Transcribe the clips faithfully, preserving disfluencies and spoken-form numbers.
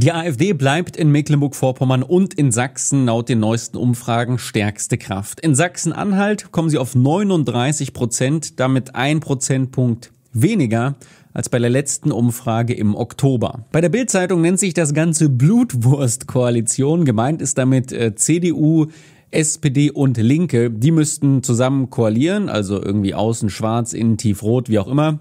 Die AfD bleibt in Mecklenburg-Vorpommern und in Sachsen laut den neuesten Umfragen stärkste Kraft. In Sachsen-Anhalt kommen sie auf neununddreißig Prozent, damit ein Prozentpunkt weniger als bei der letzten Umfrage im Oktober. Bei der Bild-Zeitung nennt sich das Ganze Blutwurst-Koalition. Gemeint ist damit äh, C D U, S P D und Linke. Die müssten zusammen koalieren, also irgendwie außen schwarz, innen tiefrot, wie auch immer,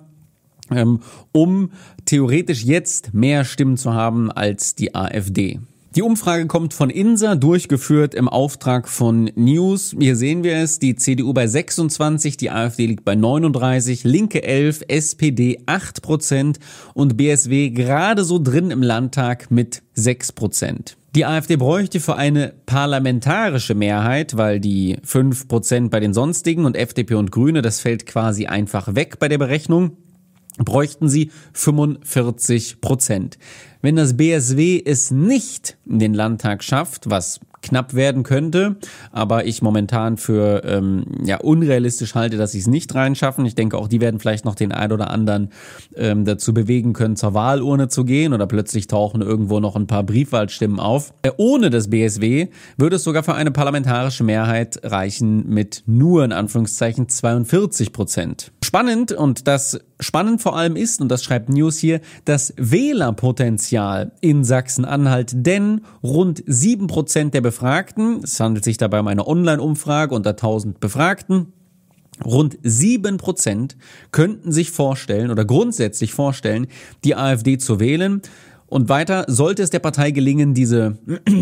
um theoretisch jetzt mehr Stimmen zu haben als die AfD. Die Umfrage kommt von INSA, durchgeführt im Auftrag von News. Hier sehen wir es, die C D U bei sechsundzwanzig, die AfD liegt bei neununddreißig, Linke elf, S P D acht Prozent und B S W gerade so drin im Landtag mit sechs Prozent. Die AfD bräuchte für eine parlamentarische Mehrheit, weil die fünf Prozent bei den Sonstigen und F D P und Grüne, das fällt quasi einfach weg bei der Berechnung, bräuchten sie fünfundvierzig Prozent. Wenn das B S W es nicht in den Landtag schafft, was knapp werden könnte, aber ich momentan für ähm, ja unrealistisch halte, dass sie es nicht reinschaffen. Ich denke, auch die werden vielleicht noch den ein oder anderen ähm, dazu bewegen können, zur Wahlurne zu gehen, oder plötzlich tauchen irgendwo noch ein paar Briefwahlstimmen auf. Äh, ohne das B S W würde es sogar für eine parlamentarische Mehrheit reichen mit nur in Anführungszeichen zweiundvierzig Prozent. Spannend, und das spannend vor allem ist, und das schreibt News hier, das Wählerpotenzial in Sachsen-Anhalt, denn rund sieben Prozent der Befragten, es handelt sich dabei um eine Online-Umfrage unter tausend Befragten, rund sieben Prozent könnten sich vorstellen oder grundsätzlich vorstellen, die AfD zu wählen. Und weiter, sollte es der Partei gelingen, diese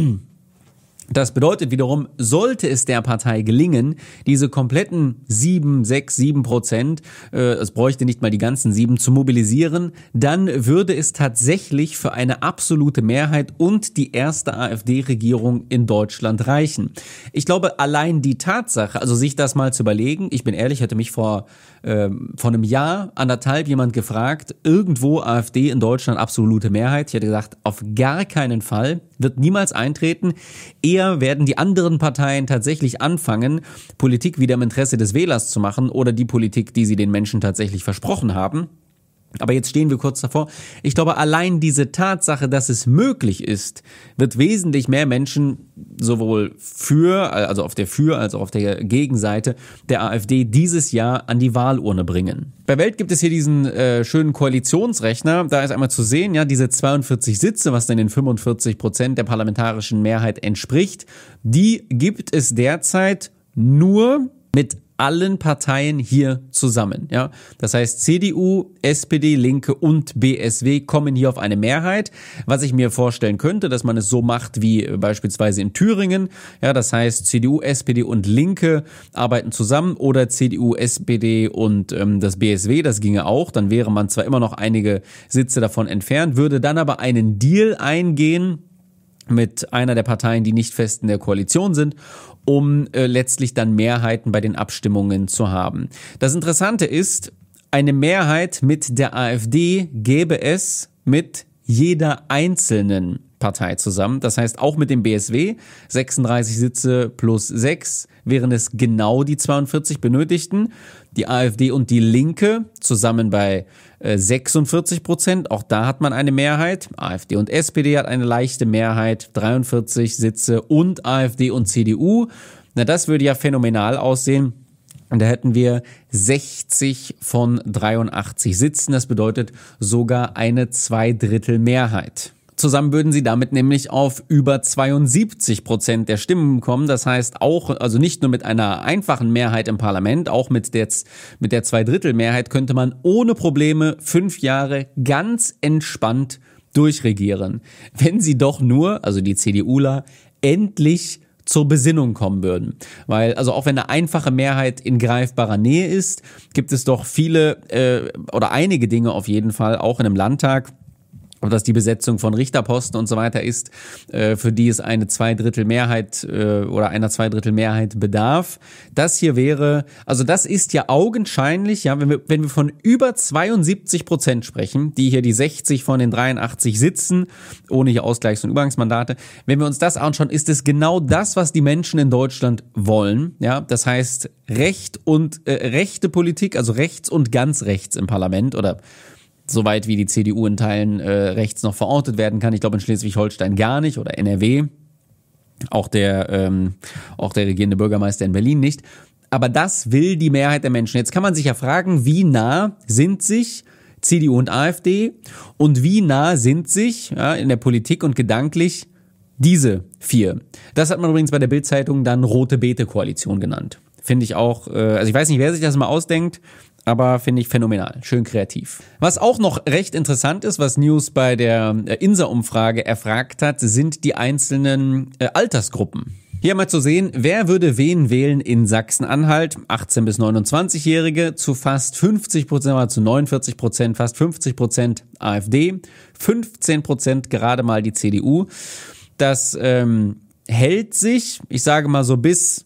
Das bedeutet wiederum, sollte es der Partei gelingen, diese kompletten sieben, sechs, sieben Prozent, äh, es bräuchte nicht mal die ganzen sieben, zu mobilisieren, dann würde es tatsächlich für eine absolute Mehrheit und die erste AfD-Regierung in Deutschland reichen. Ich glaube, allein die Tatsache, also sich das mal zu überlegen, ich bin ehrlich, hätte mich vor, äh, vor einem Jahr, anderthalb jemand gefragt, irgendwo AfD in Deutschland absolute Mehrheit. Ich hätte gesagt, auf gar keinen Fall, wird niemals eintreten. Eher werden die anderen Parteien tatsächlich anfangen, Politik wieder im Interesse des Wählers zu machen oder die Politik, die sie den Menschen tatsächlich versprochen haben. Aber jetzt stehen wir kurz davor. Ich glaube, allein diese Tatsache, dass es möglich ist, wird wesentlich mehr Menschen sowohl für, also auf der Für- als auch auf der Gegenseite der AfD dieses Jahr an die Wahlurne bringen. Bei Welt gibt es hier diesen äh, schönen Koalitionsrechner. Da ist einmal zu sehen, ja, diese zweiundvierzig Sitze, was dann den fünfundvierzig Prozent der parlamentarischen Mehrheit entspricht, die gibt es derzeit nur mit allen Parteien hier zusammen, ja. Das heißt, C D U, S P D, Linke und B S W kommen hier auf eine Mehrheit. Was ich mir vorstellen könnte, dass man es so macht wie beispielsweise in Thüringen, ja, das heißt, C D U, S P D und Linke arbeiten zusammen, oder C D U, S P D und ähm, das B S W, das ginge auch. Dann wäre man zwar immer noch einige Sitze davon entfernt, würde dann aber einen Deal eingehen mit einer der Parteien, die nicht fest in der Koalition sind, um äh, letztlich dann Mehrheiten bei den Abstimmungen zu haben. Das Interessante ist, eine Mehrheit mit der AfD gäbe es mit jeder einzelnen Partei zusammen. Das heißt, auch mit dem B S W, sechsunddreißig Sitze plus sechs, wären es genau die zweiundvierzig benötigten. Die AfD und die Linke zusammen bei äh, sechsundvierzig Prozent. Auch da hat man eine Mehrheit. AfD und S P D hat eine leichte Mehrheit, dreiundvierzig Sitze, und AfD und C D U. Na, das würde ja phänomenal aussehen. Und da hätten wir sechzig von dreiundachtzig Sitzen. Das bedeutet sogar eine Zweidrittelmehrheit. Zusammen würden sie damit nämlich auf über zweiundsiebzig Prozent der Stimmen kommen. Das heißt auch, also nicht nur mit einer einfachen Mehrheit im Parlament, auch mit der, mit der Zweidrittelmehrheit könnte man ohne Probleme fünf Jahre ganz entspannt durchregieren. Wenn sie doch nur, also die CDUler, endlich zur Besinnung kommen würden. Weil, also auch wenn eine einfache Mehrheit in greifbarer Nähe ist, gibt es doch viele äh, oder einige Dinge auf jeden Fall, auch in einem Landtag, ob das die Besetzung von Richterposten und so weiter ist, äh, für die es eine Zweidrittelmehrheit äh, oder einer Zweidrittelmehrheit bedarf. Das hier wäre, also das ist ja augenscheinlich, ja, wenn wir, wenn wir von über zweiundsiebzig Prozent sprechen, die hier die sechzig von den dreiundachtzig sitzen, ohne hier Ausgleichs- und Übergangsmandate, wenn wir uns das anschauen, ist es genau das, was die Menschen in Deutschland wollen, ja, das heißt Recht und äh, rechte Politik, also rechts und ganz rechts im Parlament, oder soweit wie die C D U in Teilen äh, rechts noch verortet werden kann. Ich glaube in Schleswig-Holstein gar nicht oder N R W. Auch der, ähm, auch der regierende Bürgermeister in Berlin nicht. Aber das will die Mehrheit der Menschen. Jetzt kann man sich ja fragen, wie nah sind sich C D U und AfD und wie nah sind sich ja, in der Politik und gedanklich diese vier. Das hat man übrigens bei der Bild-Zeitung dann Rote-Beete-Koalition genannt. Finde ich auch, äh, also ich weiß nicht, wer sich das mal ausdenkt, aber finde ich phänomenal, schön kreativ. Was auch noch recht interessant ist, was News bei der äh, I N S A-Umfrage erfragt hat, sind die einzelnen äh, Altersgruppen. Hier mal zu sehen, wer würde wen wählen in Sachsen-Anhalt? achtzehn- bis neunundzwanzig-Jährige zu fast fünfzig Prozent, zu neunundvierzig Prozent, fast fünfzig Prozent AfD, fünfzehn Prozent gerade mal die C D U. Das ähm, hält sich, ich sage mal so bis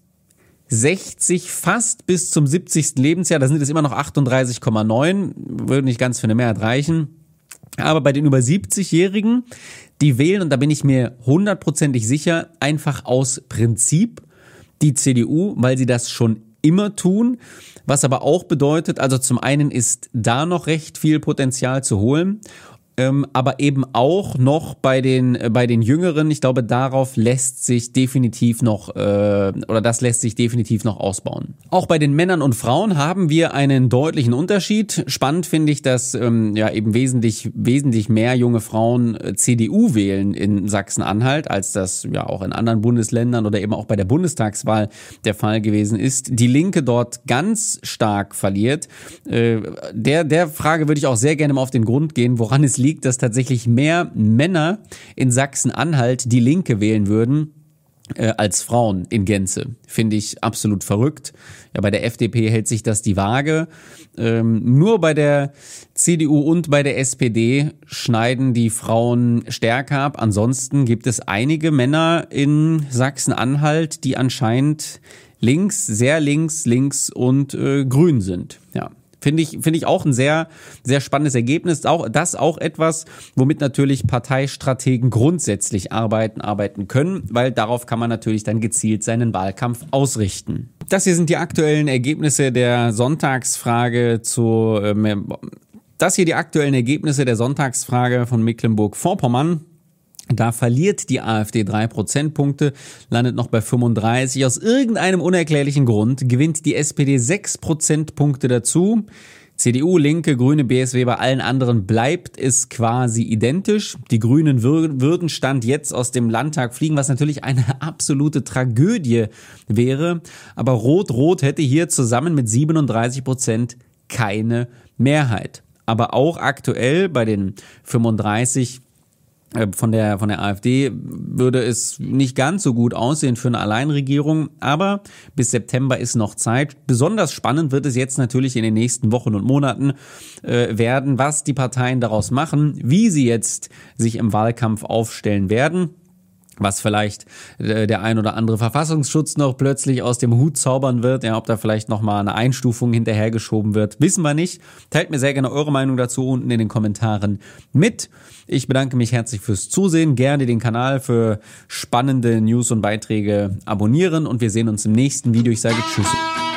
sechzig, fast bis zum siebzigsten Lebensjahr, da sind es immer noch achtunddreißig Komma neun, würde nicht ganz für eine Mehrheit reichen. Aber bei den über siebzigjährigen, die wählen, und da bin ich mir hundertprozentig sicher, einfach aus Prinzip die C D U, weil sie das schon immer tun. Was aber auch bedeutet, also zum einen ist da noch recht viel Potenzial zu holen, Ähm, aber eben auch noch bei den äh, bei den Jüngeren. Ich glaube, darauf lässt sich definitiv noch äh, oder das lässt sich definitiv noch ausbauen. Auch bei den Männern und Frauen haben wir einen deutlichen Unterschied. Spannend finde ich, dass ähm, ja eben wesentlich wesentlich mehr junge Frauen äh, C D U wählen in Sachsen-Anhalt, als das ja auch in anderen Bundesländern oder eben auch bei der Bundestagswahl der Fall gewesen ist. Die Linke dort ganz stark verliert. Äh, der der Frage würde ich auch sehr gerne mal auf den Grund gehen, woran es liegt, dass tatsächlich mehr Männer in Sachsen-Anhalt die Linke wählen würden äh, als Frauen in Gänze. Finde ich absolut verrückt. Ja, bei der F D P hält sich das die Waage. Ähm, nur bei der C D U und bei der S P D schneiden die Frauen stärker ab. Ansonsten gibt es einige Männer in Sachsen-Anhalt, die anscheinend links, sehr links, links und äh, grün sind. Ja. Finde ich, finde ich auch ein sehr, sehr spannendes Ergebnis. Auch, das auch etwas, womit natürlich Parteistrategen grundsätzlich arbeiten, arbeiten können, weil darauf kann man natürlich dann gezielt seinen Wahlkampf ausrichten. Das hier sind die aktuellen Ergebnisse der Sonntagsfrage zu, ähm, das hier die aktuellen Ergebnisse der Sonntagsfrage von Mecklenburg-Vorpommern. Da verliert die AfD drei Prozentpunkte, landet noch bei fünfunddreißig. Aus irgendeinem unerklärlichen Grund gewinnt die S P D sechs Prozentpunkte dazu. C D U, Linke, Grüne, B S W, bei allen anderen bleibt es quasi identisch. Die Grünen würden Stand jetzt aus dem Landtag fliegen, was natürlich eine absolute Tragödie wäre. Aber Rot-Rot hätte hier zusammen mit siebenunddreißig Prozent keine Mehrheit. Aber auch aktuell bei den fünfunddreißig Von der, von der AfD würde es nicht ganz so gut aussehen für eine Alleinregierung, aber bis September ist noch Zeit. Besonders spannend wird es jetzt natürlich in den nächsten Wochen und Monaten äh, werden, was die Parteien daraus machen, wie sie jetzt sich im Wahlkampf aufstellen werden. Was vielleicht äh, der ein oder andere Verfassungsschutz noch plötzlich aus dem Hut zaubern wird, ja, ob da vielleicht nochmal eine Einstufung hinterhergeschoben wird, wissen wir nicht. Teilt mir sehr gerne eure Meinung dazu unten in den Kommentaren mit. Ich bedanke mich herzlich fürs Zusehen, gerne den Kanal für spannende News und Beiträge abonnieren und wir sehen uns im nächsten Video. Ich sage Tschüss.